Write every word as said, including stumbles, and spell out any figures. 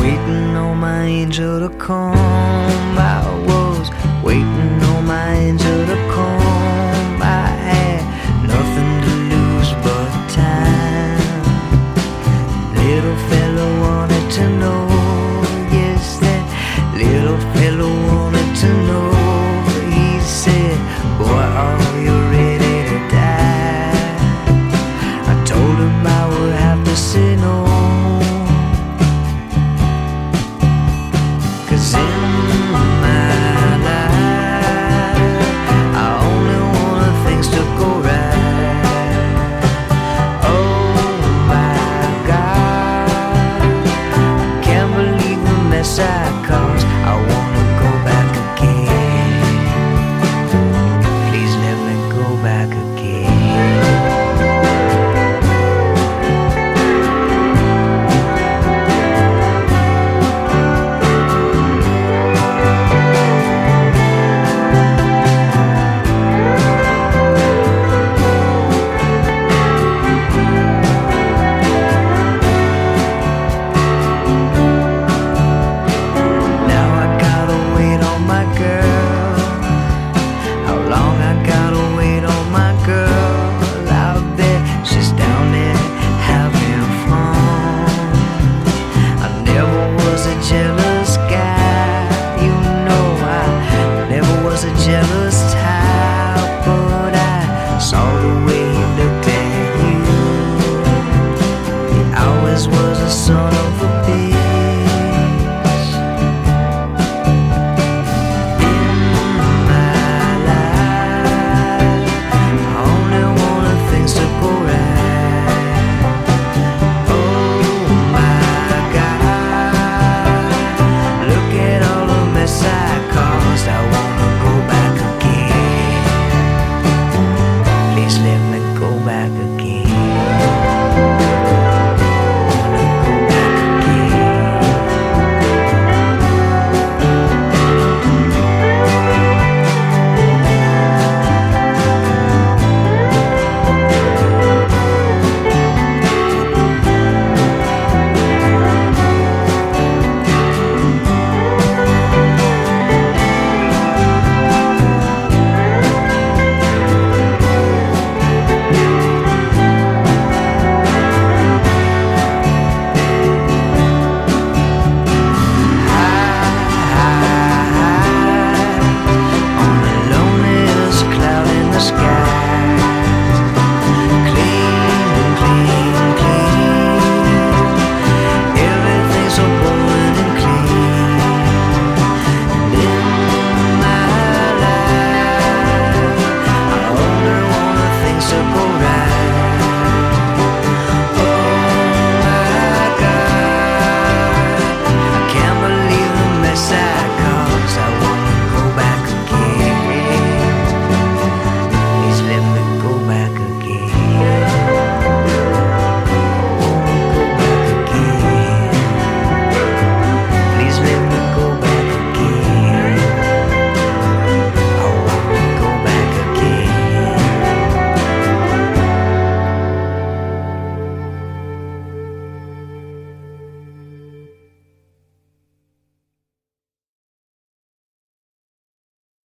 waiting on my angel to come. I was waiting on my angel to come. I had nothing to lose but time. Little fella wanted to know, yes, that little fella wanted to know. He said, boy, are you ready to die? I told him I would have to say no. Cause in my life I only wanted things to go right. Oh my God, can't believe the mess I caused. I wanna go back again. Please let me go back again. Jealous guy, you know I never was a jealous type, but I saw the way he looked at you. He always was a son of